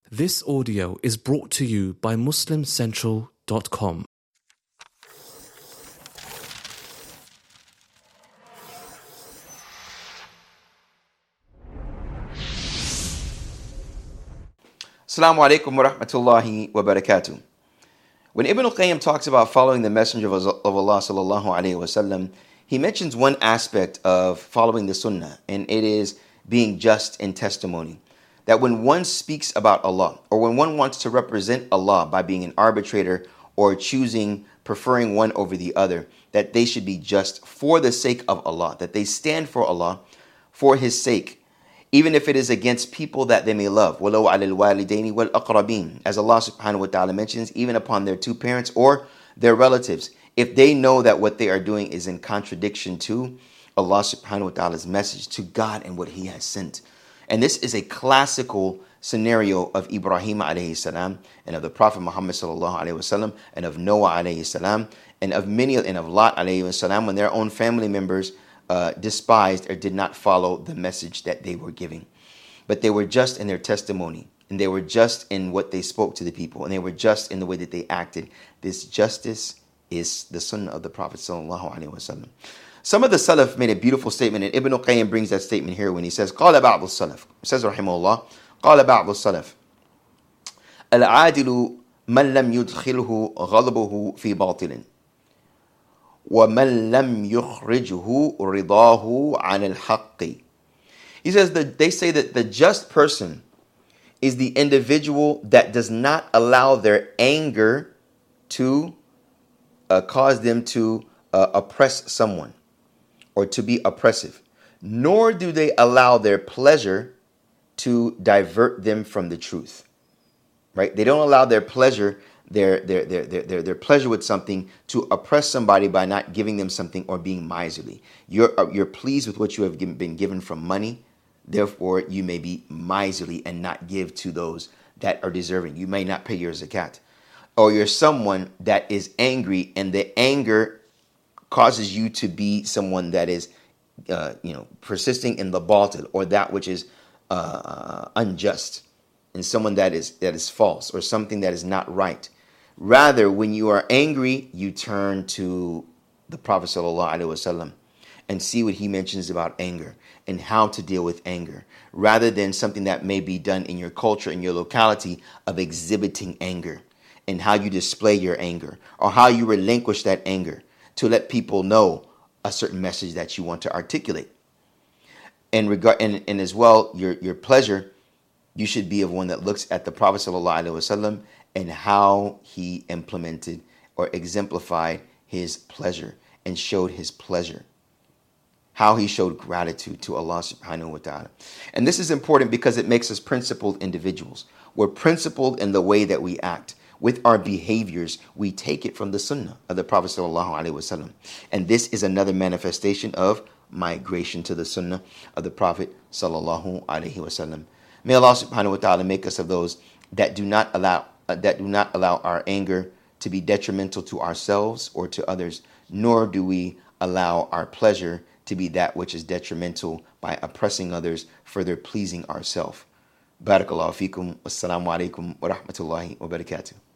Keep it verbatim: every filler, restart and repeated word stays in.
This audio is brought to you by Muslim Central dot com. Assalamu alaikum wa rahmatullahi wa barakatuh. When Ibn al-Qayyim talks about following the Messenger of Allah sallallahu alayhi wa sallam, he mentions one aspect of following the Sunnah, and it is being just in testimony. That when one speaks about Allah, or when one wants to represent Allah by being an arbitrator or choosing, preferring one over the other, that they should be just for the sake of Allah, that they stand for Allah for His sake, even if it is against people that they may love. وَلَوْ عَلَى الْوَالِدَيْنِ وَالْأَقْرَبِينَ, as Allah subhanahu wa ta'ala mentions, even upon their two parents or their relatives, if they know that what they are doing is in contradiction to Allah subhanahu wa ta'ala's message, to God and what He has sent. And this is a classical scenario of Ibrahim alayhi salam, and of the Prophet Muhammad sallallahu alayhi wasallam, and of Noah alayhi salam, and of many, and of Lot alayhi salam, when their own family members uh, despised or did not follow the message that they were giving. But they were just in their testimony, and they were just in what they spoke to the people, and they were just in the way that they acted. This justice is the sunnah of the Prophet sallallahu alayhi wasallam. Some of the Salaf made a beautiful statement, and Ibn al-Qayyim brings that statement here when he says, قال بعض السلف, says rahimahullah, قال بعض السلف العادل من لم يدخله غضبه في باطل ومن لم يخرجه رضاه عن الحق. He says that they say that the just person is the individual that does not allow their anger to uh, cause them to uh, oppress someone, or to be oppressive, nor do they allow their pleasure to divert them from the truth. Right? They don't allow their pleasure, their their their their their, their pleasure with something to oppress somebody by not giving them something or being miserly. You're you're pleased with what you have given, been given from money, therefore you may be miserly and not give to those that are deserving. You may not pay your zakat. Or you're someone that is angry, and the anger causes you to be someone that is, uh, you know, persisting in the batil, or that which is uh, unjust, and someone that is that is false, or something that is not right. Rather, when you are angry, you turn to the Prophet sallallahu alaihi wasallam and see what he mentions about anger and how to deal with anger, rather than something that may be done in your culture, in your locality, of exhibiting anger and how you display your anger, or how you relinquish that anger to let people know a certain message that you want to articulate. And regard and, and as well, your, your pleasure, you should be of one that looks at the Prophet sallallahu alaihi wasallam and how he implemented or exemplified his pleasure and showed his pleasure. How he showed gratitude to Allah subhanahu wa ta'ala. And this is important because it makes us principled individuals. We're principled in the way that we act. With our behaviors, we take it from the sunnah of the Prophet sallallahu alaihi wasallam. And this is another manifestation of migration to the sunnah of the Prophet sallallahu alaihi wasallam. May Allah subhanahu wa ta'ala make us of those that do not allow uh, that do not allow our anger to be detrimental to ourselves or to others, nor do we allow our pleasure to be that which is detrimental by oppressing others, further pleasing ourselves. Barakallahu feekum. Wassalamu alaikum wa rahmatullahi wa barakatuh.